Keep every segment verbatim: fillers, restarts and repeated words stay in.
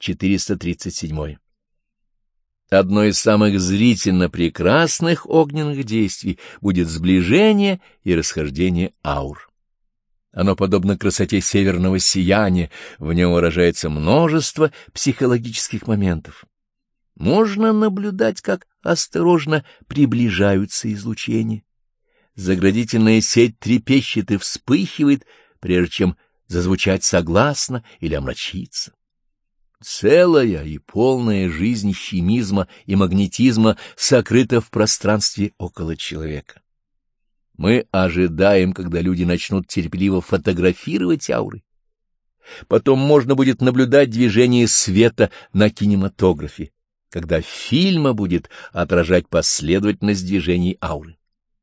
четыреста тридцать седьмой. Одно из самых зрительно прекрасных огненных действий будет сближение и расхождение аур. Оно подобно красоте северного сияния, в нем выражается множество психологических моментов. Можно наблюдать, как осторожно приближаются излучения. Заградительная сеть трепещет и вспыхивает, прежде чем зазвучать согласно или омрачиться. Целая и полная жизнь химизма и магнетизма сокрыта в пространстве около человека. Мы ожидаем, когда люди начнут терпеливо фотографировать ауры. Потом можно будет наблюдать движение света на кинематографе, когда фильма будет отражать последовательность движений ауры.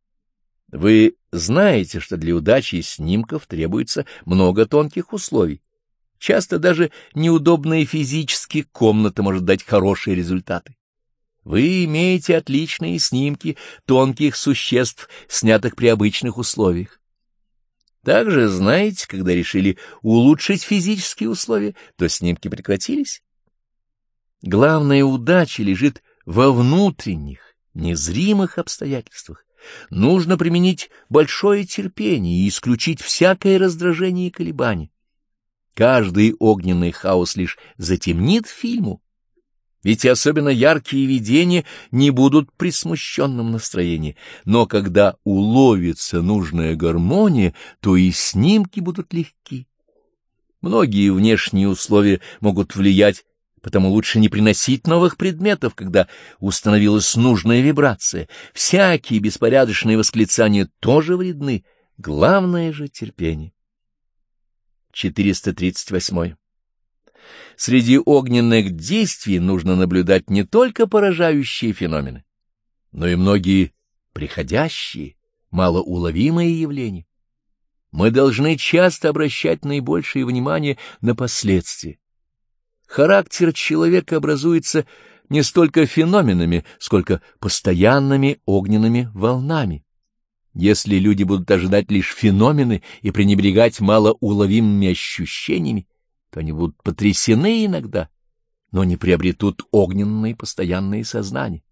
Вы знаете, что для удачи снимков требуется много тонких условий. Часто даже неудобная физически комната может дать хорошие результаты. Вы имеете отличные снимки тонких существ, снятых при обычных условиях. Также знаете, когда решили улучшить физические условия, то снимки прекратились. Главная удача лежит во внутренних, незримых обстоятельствах. Нужно применить большое терпение и исключить всякое раздражение и колебание. Каждый огненный хаос лишь затемнит фильму, ведь особенно яркие видения не будут при смущенном настроении, но когда уловится нужная гармония, то и снимки будут легки. Многие внешние условия могут влиять, потому лучше не приносить новых предметов, когда установилась нужная вибрация. Всякие беспорядочные восклицания тоже вредны, главное же терпение. четыреста тридцать восьмой. Среди огненных действий нужно наблюдать не только поражающие феномены, но и многие приходящие, малоуловимые явления. Мы должны часто обращать наибольшее внимание на последствия. Характер человека образуется не столько феноменами, сколько постоянными огненными волнами. Если люди будут ожидать лишь феномены и пренебрегать малоуловимыми ощущениями, то они будут потрясены иногда, но не приобретут огненные постоянные сознания.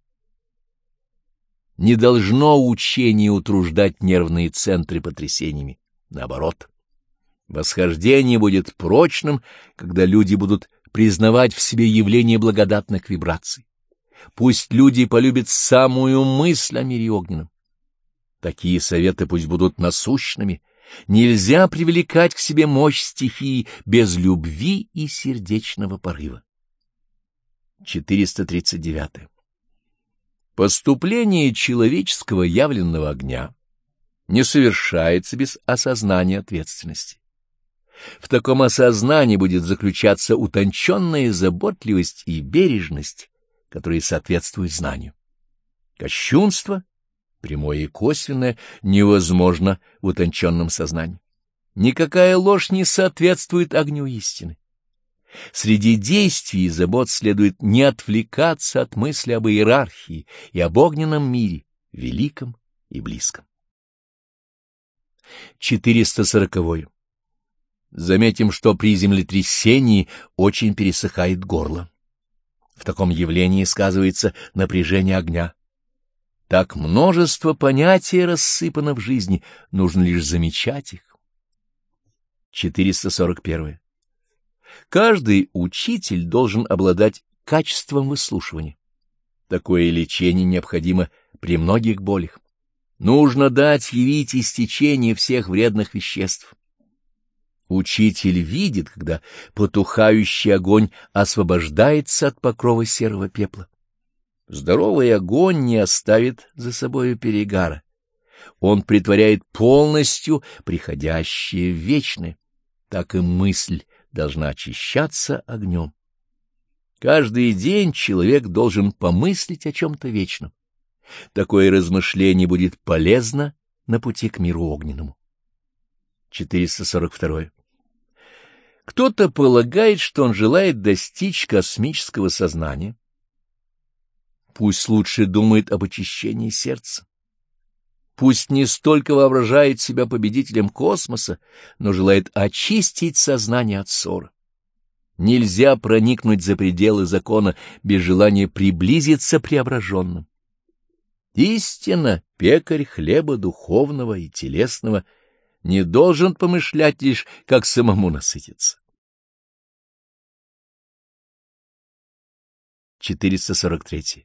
Не должно учение утруждать нервные центры потрясениями. Наоборот, восхождение будет прочным, когда люди будут признавать в себе явление благодатных вибраций. Пусть люди полюбят самую мысль о мире огненном. Такие советы пусть будут насущными. Нельзя привлекать к себе мощь стихии без любви и сердечного порыва. четыреста тридцать девятое. Поступление человеческого явленного огня не совершается без осознания ответственности. В таком осознании будет заключаться утонченная заботливость и бережность, которые соответствуют знанию. Кощунство, прямое и косвенное, невозможно в утонченном сознании. Никакая ложь не соответствует огню истины. Среди действий и забот следует не отвлекаться от мысли об иерархии и об огненном мире, великом и близком. четыреста сороковое. Заметим, что при землетрясении очень пересыхает горло. В таком явлении сказывается напряжение огня. Так множество понятий рассыпано в жизни, нужно лишь замечать их. четыреста сорок первое. Каждый учитель должен обладать качеством выслушивания. Такое лечение необходимо при многих болях. Нужно дать явить истечение всех вредных веществ. Учитель видит, когда потухающий огонь освобождается от покрова серого пепла. Здоровый огонь не оставит за собою перегара. Он претворяет полностью приходящее в вечное. Так и мысль должна очищаться огнем. Каждый день человек должен помыслить о чем-то вечном. Такое размышление будет полезно на пути к миру огненному. четыреста сорок второе. Кто-то полагает, что он желает достичь космического сознания. Пусть лучше думает об очищении сердца. Пусть не столько воображает себя победителем космоса, но желает очистить сознание от ссора. Нельзя проникнуть за пределы закона без желания приблизиться преображенным. Истинно, пекарь хлеба духовного и телесного не должен помышлять лишь, как самому насытиться. четыреста сорок три.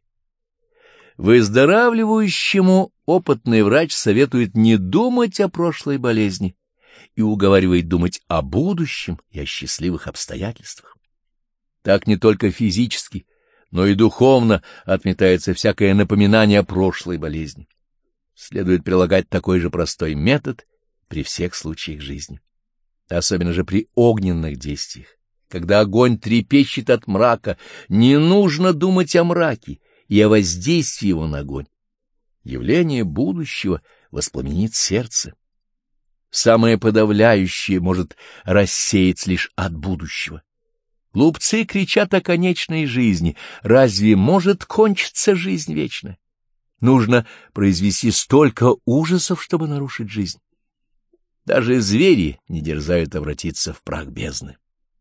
Выздоравливающему опытный врач советует не думать о прошлой болезни и уговаривает думать о будущем и о счастливых обстоятельствах. Так не только физически, но и духовно отметается всякое напоминание о прошлой болезни. Следует прилагать такой же простой метод при всех случаях жизни, особенно же при огненных действиях. Когда огонь трепещет от мрака, не нужно думать о мраке и о воздействии его на огонь. Явление будущего воспламенит сердце. Самое подавляющее может рассеяться лишь от будущего. Глупцы кричат о конечной жизни. Разве может кончиться жизнь вечная? Нужно произвести столько ужасов, чтобы нарушить жизнь. Даже звери не дерзают обратиться в прах бездны.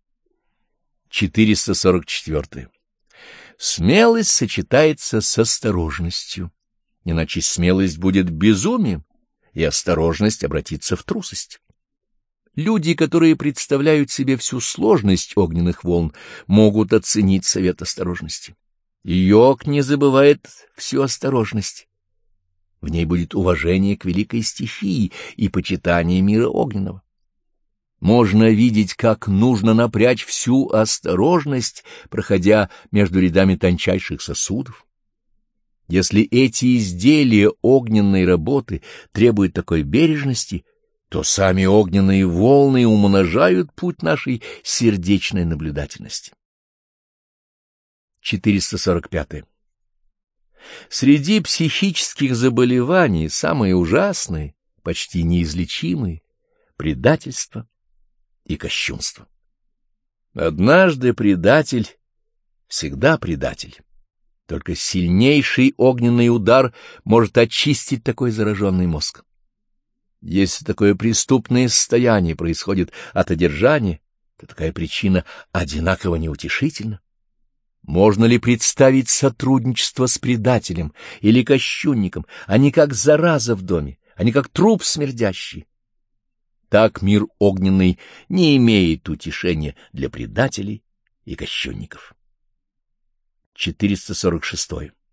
четыреста сорок четыре. Смелость сочетается с осторожностью, иначе смелость будет безумием, и осторожность обратится в трусость. Люди, которые представляют себе всю сложность огненных волн, могут оценить совет осторожности. Йог не забывает всю осторожность. В ней будет уважение к великой стихии и почитание мира огненного. Можно видеть, как нужно напрячь всю осторожность, проходя между рядами тончайших сосудов. Если эти изделия огненной работы требуют такой бережности, то сами огненные волны умножают путь нашей сердечной наблюдательности. четыреста сорок пять. Среди психических заболеваний самые ужасные, почти неизлечимые — предательство и кощунство. Однажды предатель, всегда предатель. Только сильнейший огненный удар может очистить такой зараженный мозг. Если такое преступное состояние происходит от одержания, то такая причина одинаково неутешительна. Можно ли представить сотрудничество с предателем или кощунником? Они как зараза в доме, они как труп смердящий. Так мир огненный не имеет утешения для предателей и кощунников. четыреста сорок шесть.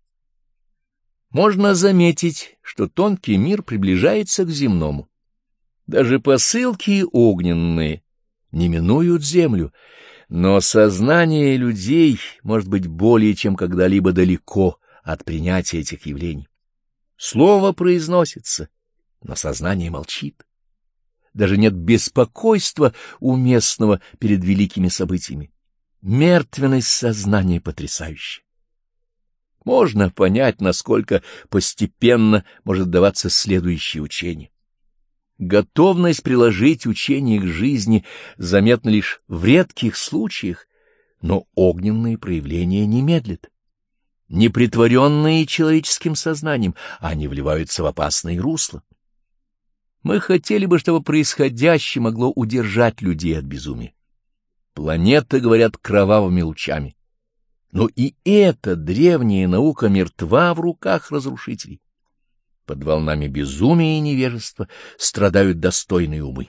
Можно заметить, что тонкий мир приближается к земному. Даже посылки огненные не минуют землю, но сознание людей может быть более чем когда-либо далеко от принятия этих явлений. Слово произносится, но сознание молчит. Даже нет беспокойства уместного перед великими событиями. Мертвенность сознания потрясающая. Можно понять, насколько постепенно может даваться следующее учение. Готовность приложить учение к жизни заметна лишь в редких случаях, но огненные проявления не медлят. Непритворенные человеческим сознанием, они вливаются в опасные русла. Мы хотели бы, чтобы происходящее могло удержать людей от безумия. Планеты говорят кровавыми лучами. Но и эта древняя наука мертва в руках разрушителей. Под волнами безумия и невежества страдают достойные умы.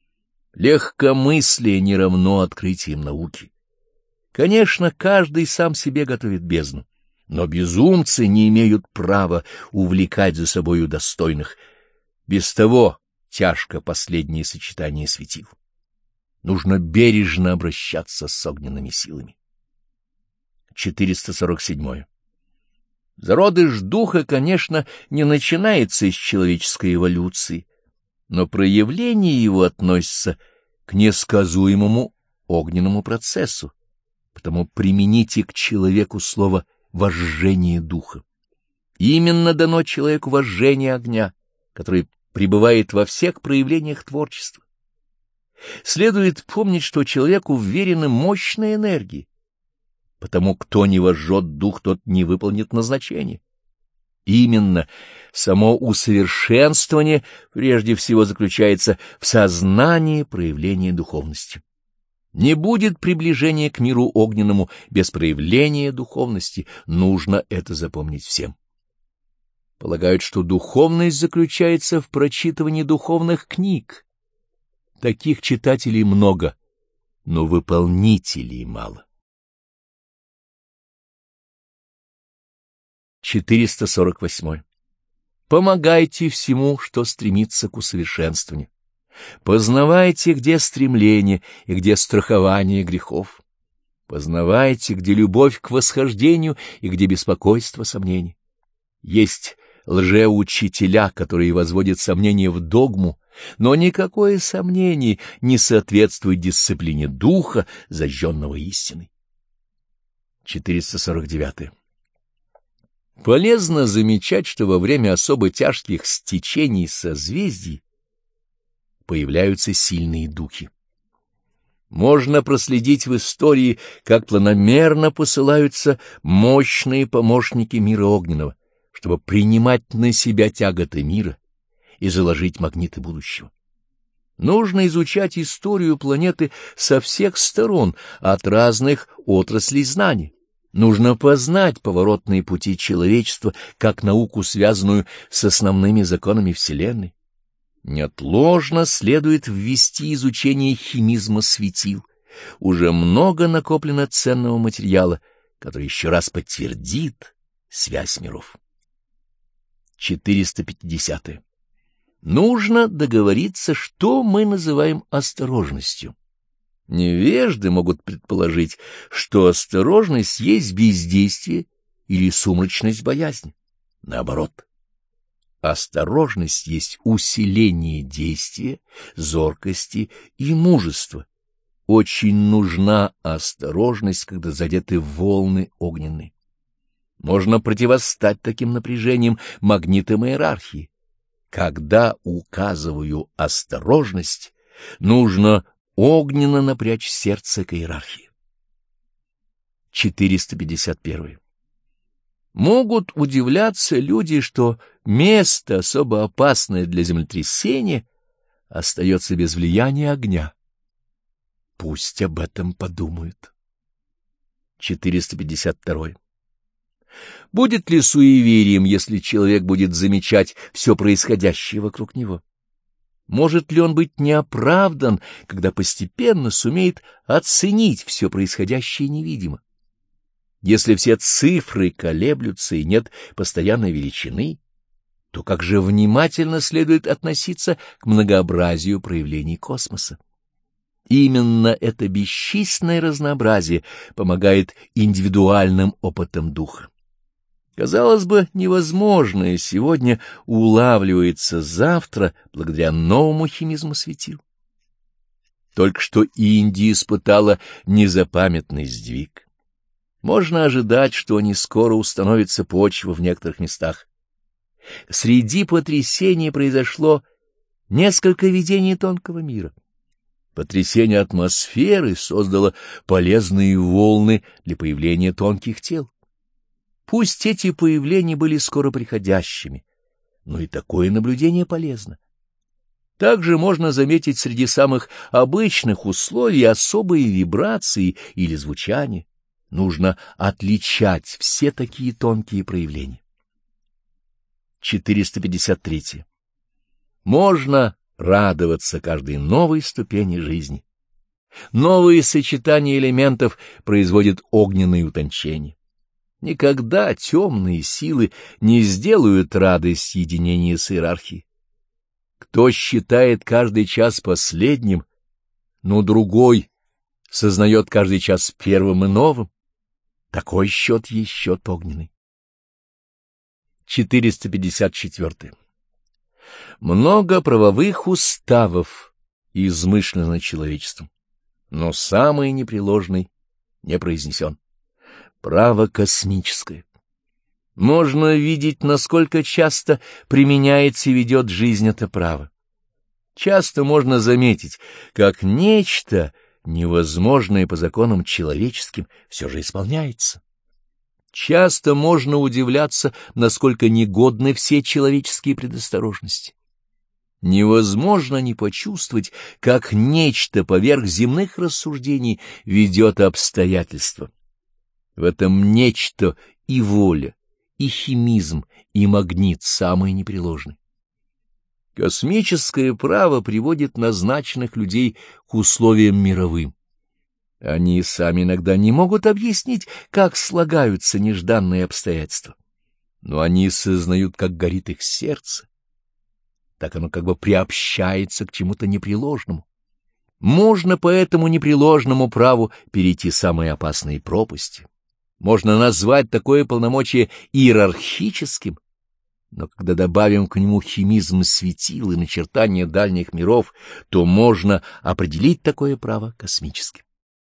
Легкомыслие не равно открытиям науки. Конечно, каждый сам себе готовит бездну, но безумцы не имеют права увлекать за собою достойных. Без того тяжко последнее сочетание светил. Нужно бережно обращаться с огненными силами. четыреста сорок семь. Зародыш духа, конечно, не начинается из человеческой эволюции, но проявление его относится к несказуемому огненному процессу, потому примените к человеку слово «возжжение духа». Именно дано человеку возжжение огня, который пребывает во всех проявлениях творчества. Следует помнить, что человеку вверены мощные энергии, потому кто не возжжет дух, тот не выполнит назначение. Именно само усовершенствование прежде всего заключается в сознании проявления духовности. Не будет приближения к миру огненному без проявления духовности, нужно это запомнить всем. Полагают, что духовность заключается в прочитывании духовных книг. Таких читателей много, но выполнителей мало. четыреста сорок восемь. Помогайте всему, что стремится к усовершенствованию. Познавайте, где стремление и где страхование грехов. Познавайте, где любовь к восхождению и где беспокойство сомнений. Есть лжеучителя, которые возводят сомнения в догму, но никакое сомнение не соответствует дисциплине духа, зажженного истиной. четыреста сорок девять. Полезно замечать, что во время особо тяжких стечений созвездий появляются сильные духи. Можно проследить в истории, как планомерно посылаются мощные помощники мира огненного, чтобы принимать на себя тяготы мира и заложить магниты будущего. Нужно изучать историю планеты со всех сторон, от разных отраслей знаний. Нужно познать поворотные пути человечества, как науку, связанную с основными законами Вселенной. Неотложно следует ввести изучение химизма светил. Уже много накоплено ценного материала, который еще раз подтвердит связь миров. четыреста пятьдесят. Нужно договориться, что мы называем осторожностью. Невежды могут предположить, что осторожность есть бездействие или сумрачность боязни. Наоборот. Осторожность есть усиление действия, зоркости и мужества. Очень нужна осторожность, когда задеты волны огненные. Можно противостать таким напряжениям магнитам иерархии. Когда указываю осторожность, нужно огненно напрячь сердце к иерархии. четыреста пятьдесят один. Могут удивляться люди, что место, особо опасное для землетрясения, остается без влияния огня. Пусть об этом подумают. четыреста пятьдесят два. Будет ли суеверием, если человек будет замечать все происходящее вокруг него? Может ли он быть неоправдан, когда постепенно сумеет оценить все происходящее невидимо? Если все цифры колеблются и нет постоянной величины, то как же внимательно следует относиться к многообразию проявлений космоса? Именно это бесчисленное разнообразие помогает индивидуальным опытам духа. Казалось бы, невозможное сегодня улавливается завтра благодаря новому химизму светил. Только что Индия испытала незапамятный сдвиг. Можно ожидать, что не скоро установится почва в некоторых местах. Среди потрясений произошло несколько видений тонкого мира. Потрясение атмосферы создало полезные волны для появления тонких тел. Пусть эти появления были скоро приходящими, но и такое наблюдение полезно. Также можно заметить среди самых обычных условий особые вибрации или звучания. Нужно отличать все такие тонкие проявления. четыреста пятьдесят три. Можно радоваться каждой новой ступени жизни. Новые сочетания элементов производят огненные утончения. Никогда темные силы не сделают радость единения с иерархией. Кто считает каждый час последним, но другой сознает каждый час первым и новым, такой счет есть счет огненный. четыреста пятьдесят четыре. Много правовых уставов измышлено человечеством, но самый непреложный не произнесен. Право космическое. Можно видеть, насколько часто применяется и ведет жизнь это право. Часто можно заметить, как нечто невозможное по законам человеческим все же исполняется. Часто можно удивляться, насколько негодны все человеческие предосторожности. невозможно не почувствовать, как нечто поверх земных рассуждений ведет обстоятельства. В этом нечто и воля, и химизм, и магнит самый непреложный. Космическое право приводит назначенных людей к условиям мировым. Они сами иногда не могут объяснить, как слагаются нежданные обстоятельства, но они сознают, как горит их сердце. Так оно как бы приобщается к чему-то непреложному. Можно по этому непреложному праву перейти самые опасные пропасти. Можно назвать такое полномочие иерархическим, но когда добавим к нему химизм светил и начертание дальних миров, то можно определить такое право космическим.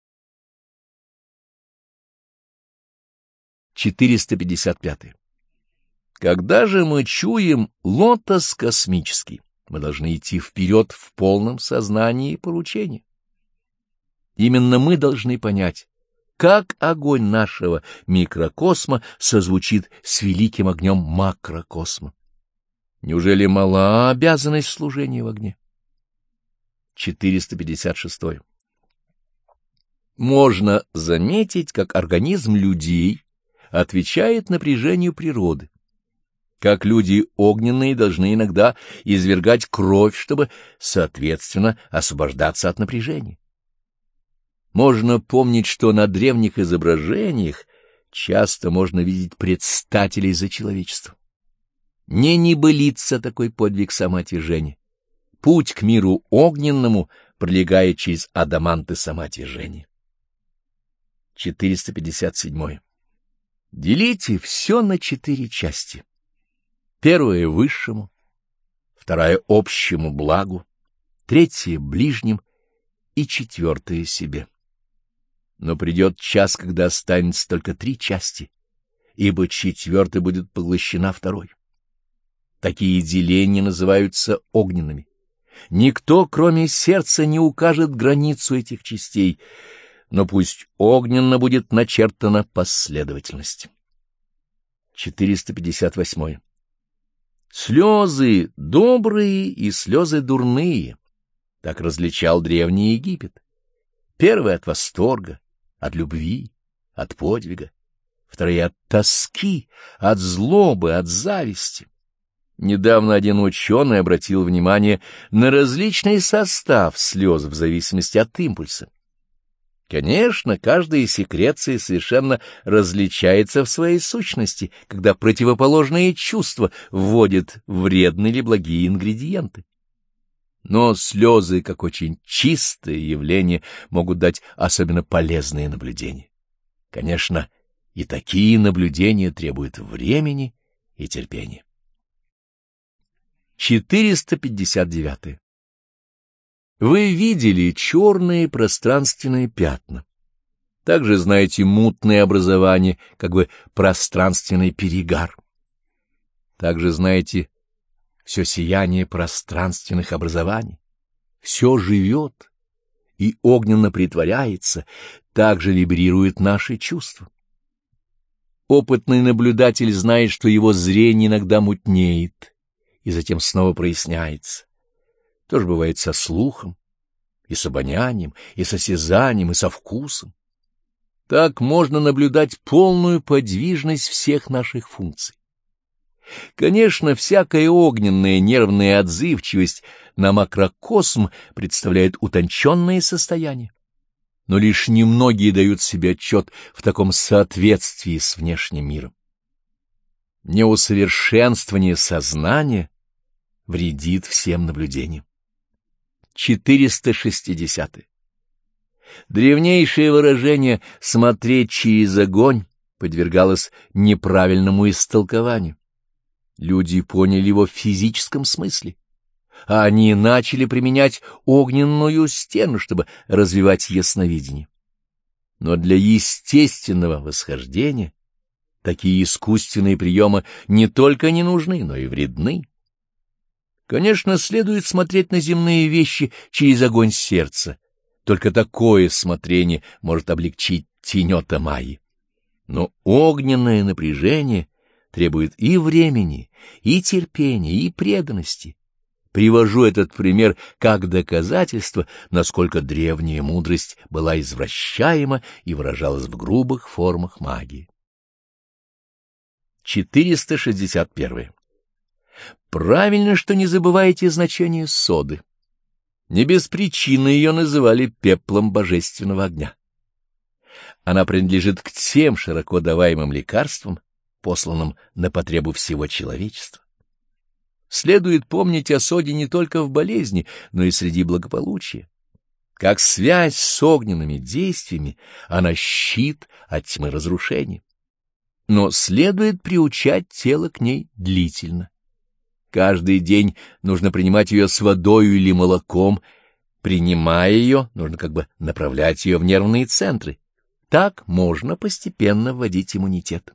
четыреста пятьдесят пятый. Когда же мы чуем лотос космический, мы должны идти вперед в полном сознании и поручении. Именно мы должны понять, как огонь нашего микрокосма созвучит с великим огнем макрокосма. Неужели мала обязанность служения в огне? четыреста пятьдесят шесть. Можно заметить, как организм людей отвечает напряжению природы, как люди огненные должны иногда извергать кровь, чтобы, соответственно, освобождаться от напряжения. Можно помнить, что на древних изображениях часто можно видеть предстателей за человечество. Не небылица такой подвиг самоотвержения. Путь к миру огненному пролегает через адаманты самоотвержения. четыреста пятьдесят семь. Делите все на четыре части. Первая — высшему, вторая — общему благу, третья — ближним и четвертая — себе. Но придет час, когда останется только три части, ибо четвертая будет поглощена второй. Такие деления называются огненными. Никто, кроме сердца, не укажет границу этих частей, но пусть огненно будет начертана последовательность. четыреста пятьдесят восьм. Слезы добрые и слезы дурные. Так различал Древний Египет. Первые от восторга, от любви, от подвига. Вторые от тоски, от злобы, от зависти. Недавно один ученый обратил внимание на различный состав слез в зависимости от импульса. Конечно, каждая секреция совершенно различается в своей сущности, когда противоположные чувства вводят вредные или благие ингредиенты. Но слезы, как очень чистое явление, могут дать особенно полезные наблюдения. Конечно, и такие наблюдения требуют времени и терпения. четыреста пятьдесят девять. Вы видели черные пространственные пятна. Также знаете мутное образование, как бы пространственный перегар. Также знаете все сияние пространственных образований. Все живет и огненно притворяется, также вибрирует наши чувства. Опытный наблюдатель знает, что его зрение иногда мутнеет и затем снова проясняется. То же бывает со слухом, и с обонянием, и с осязанием, и со вкусом. Так можно наблюдать полную подвижность всех наших функций. Конечно, всякая огненная нервная отзывчивость на макрокосм представляет утонченное состояние, но лишь немногие дают себе отчет в таком соответствии с внешним миром. Неусовершенствование сознания вредит всем наблюдениям. четыреста шестьдесят. Древнейшее выражение «смотреть через огонь» подвергалось неправильному истолкованию. Люди поняли его в физическом смысле, а они начали применять огненную стену, чтобы развивать ясновидение. Но для естественного восхождения такие искусственные приемы не только не нужны, но и вредны. Конечно, следует смотреть на земные вещи через огонь сердца. Только такое смотрение может облегчить тенета Майи. Но огненное напряжение требует и времени, и терпения, и преданности. Привожу этот пример как доказательство, насколько древняя мудрость была извращаема и выражалась в грубых формах магии. четыреста шестьдесят один. Правильно, что не забываете значение соды. Не без причины ее называли пеплом божественного огня. Она принадлежит к тем широко даваемым лекарствам, посланным на потребу всего человечества. Следует помнить о соде не только в болезни, но и среди благополучия. Как связь с огненными действиями, она щит от тьмы разрушения. Но следует приучать тело к ней длительно. Каждый день нужно принимать ее с водой или молоком. Принимая ее, нужно как бы направлять ее в нервные центры. Так можно постепенно вводить иммунитет.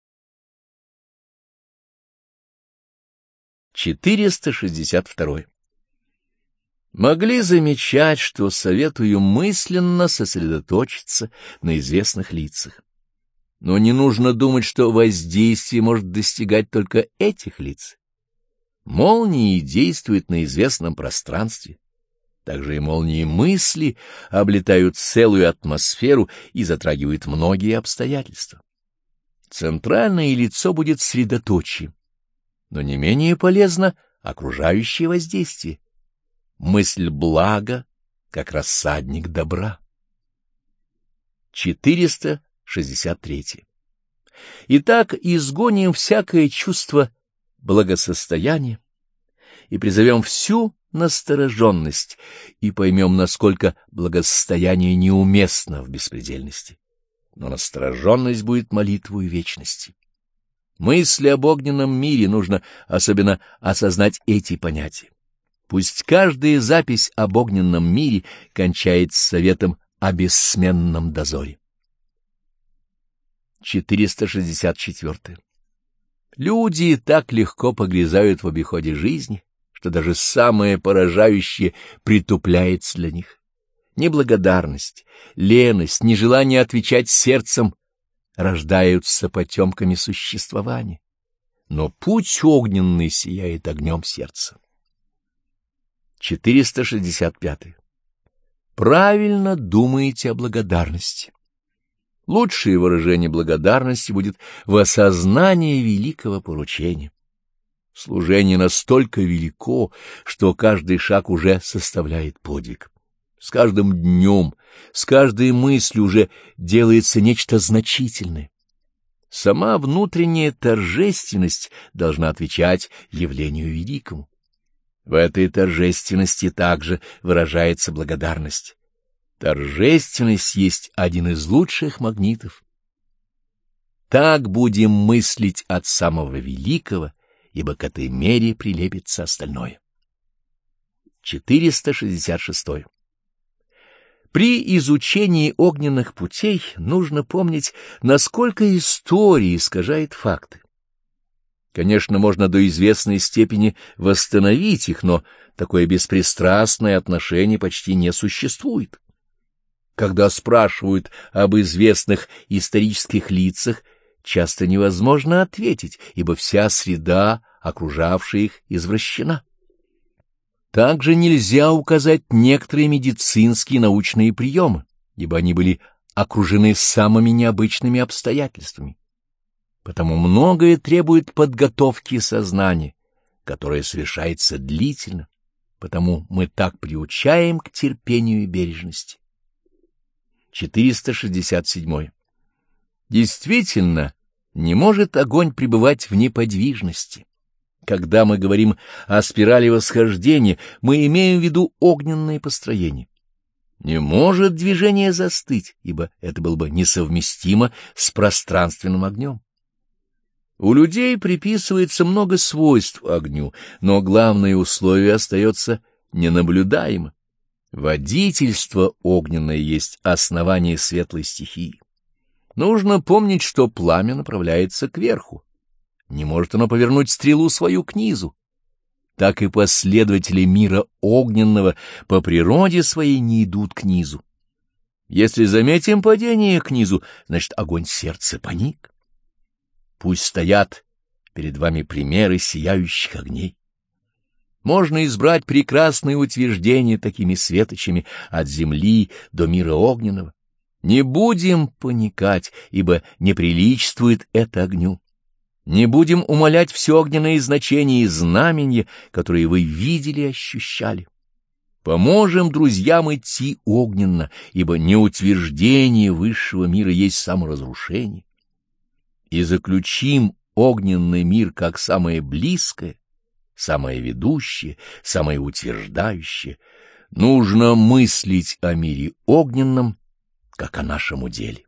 четыреста шестьдесят два. Могли замечать, что советую мысленно сосредоточиться на известных лицах. Но не нужно думать, что воздействие может достигать только этих лиц. Молнии действуют на известном пространстве. Также и молнии мысли облетают целую атмосферу и затрагивают многие обстоятельства. Центральное лицо будет средоточием, но не менее полезно окружающее воздействие. Мысль блага, как рассадник добра. четыреста шестьдесят три. Итак, изгоним всякое чувство благосостояния и призовем всю настороженность и поймем, насколько благосостояние неуместно в беспредельности. Но настороженность будет молитвой вечности. Мысли об огненном мире нужно особенно осознать эти понятия. Пусть каждая запись об огненном мире кончается советом о бессменном дозоре. четыреста шестьдесят четыре. Люди так легко погрязают в обиходе жизни, что даже самое поражающее притупляется для них. Неблагодарность, леность, нежелание отвечать сердцем рождаются потемками существования, но путь огненный сияет огнем сердца. четыреста шестьдесят пять. Правильно думаете о благодарности. Лучшее выражение благодарности будет в осознании великого поручения. Служение настолько велико, что каждый шаг уже составляет подвиг. С каждым днем, с каждой мыслью уже делается нечто значительное. Сама внутренняя торжественность должна отвечать явлению великому. В этой торжественности также выражается благодарность. Торжественность есть один из лучших магнитов. Так будем мыслить от самого великого, ибо к этой мере прилепится остальное. четыреста шестьдесят шесть. При изучении огненных путей нужно помнить, насколько история искажает факты. Конечно, можно до известной степени восстановить их, но такое беспристрастное отношение почти не существует. Когда спрашивают об известных исторических лицах, часто невозможно ответить, ибо вся среда, окружавшая их, извращена. Также нельзя указать некоторые медицинские и научные приемы, ибо они были окружены самыми необычными обстоятельствами. Потому многое требует подготовки сознания, которая совершается длительно, потому мы так приучаем к терпению и бережности. четыреста шестьдесят семь. Действительно, не может огонь пребывать в неподвижности. Когда мы говорим о спирали восхождения, мы имеем в виду огненное построение. Не может движение застыть, ибо это было бы несовместимо с пространственным огнем. У людей приписывается много свойств огню, но главное условие остается ненаблюдаемо. Водительство огненное есть основание светлой стихии. Нужно помнить, что пламя направляется кверху. Не может оно повернуть стрелу свою к низу. Так и последователи мира огненного по природе своей не идут к низу. Если заметим падение к низу, значит, огонь сердца паник. Пусть стоят перед вами примеры сияющих огней. Можно избрать прекрасные утверждения такими светочами от земли до мира огненного. Не будем паникать, ибо не приличествует это огню. Не будем умалять все огненные значения и знамения, которые вы видели и ощущали. Поможем друзьям идти огненно, ибо неутверждение высшего мира есть саморазрушение. И заключим огненный мир как самое близкое, самое ведущее, самое утверждающее. Нужно мыслить о мире огненном, как о нашем уделе.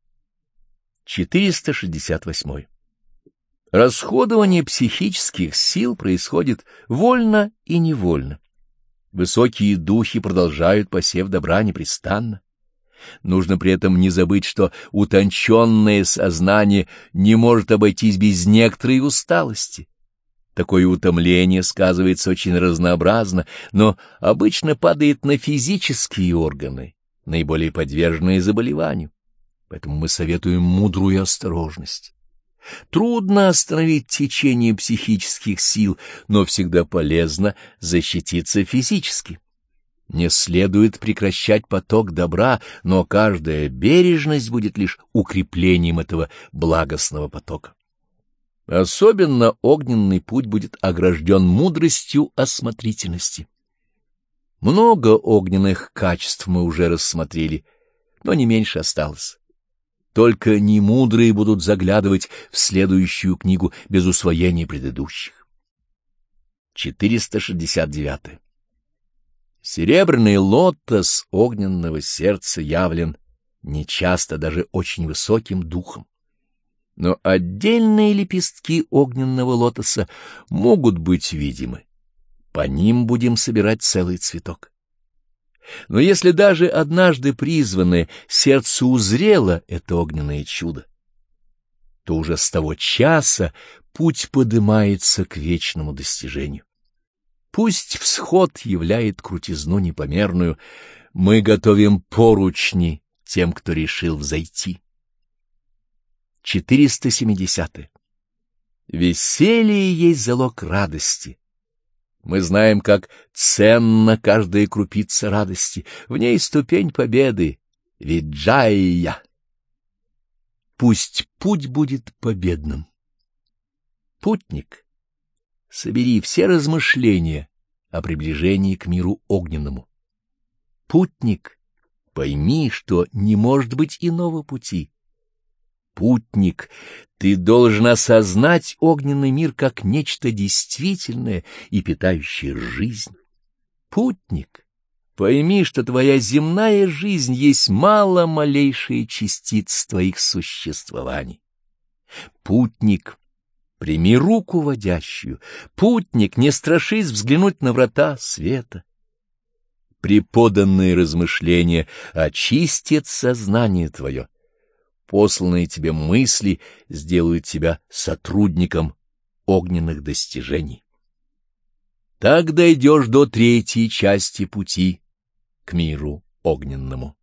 четыреста шестьдесят восемь. Расходование психических сил происходит вольно и невольно. Высокие духи продолжают посев добра непрестанно. Нужно при этом не забыть, что утонченное сознание не может обойтись без некоторой усталости. Такое утомление сказывается очень разнообразно, но обычно падает на физические органы, наиболее подверженные заболеванию. Поэтому мы советуем мудрую осторожность. Трудно остановить течение психических сил, но всегда полезно защититься физически. Не следует прекращать поток добра, но каждая бережность будет лишь укреплением этого благостного потока. Особенно огненный путь будет огражден мудростью осмотрительности. Много огненных качеств мы уже рассмотрели, но не меньше осталось. Только немудрые будут заглядывать в следующую книгу без усвоения предыдущих. четыреста шестьдесят девять. Серебряный лотос огненного сердца явлен нечасто даже очень высоким духом. Но отдельные лепестки огненного лотоса могут быть видимы. По ним будем собирать целый цветок. Но если даже однажды призванное сердце узрело это огненное чудо, то уже с того часа путь подымается к вечному достижению. Пусть всход являет крутизну непомерную, мы готовим поручни тем, кто решил взойти. четыреста семьдесят. Веселье есть залог радости. Мы знаем, как ценна каждая крупица радости, в ней ступень победы, виджайя. Пусть путь будет победным. Путник, собери все размышления о приближении к миру огненному. Путник, пойми, что не может быть иного пути. Путник, ты должен осознать огненный мир как нечто действительное и питающее жизнь. Путник, пойми, что твоя земная жизнь есть мало малейшая частица твоих существований. Путник, прими руку водящую. Путник, не страшись взглянуть на врата света. Преподанные размышления очистят сознание твое. Посланные тебе мысли сделают тебя сотрудником огненных достижений. Так дойдешь до третьей части пути к миру огненному.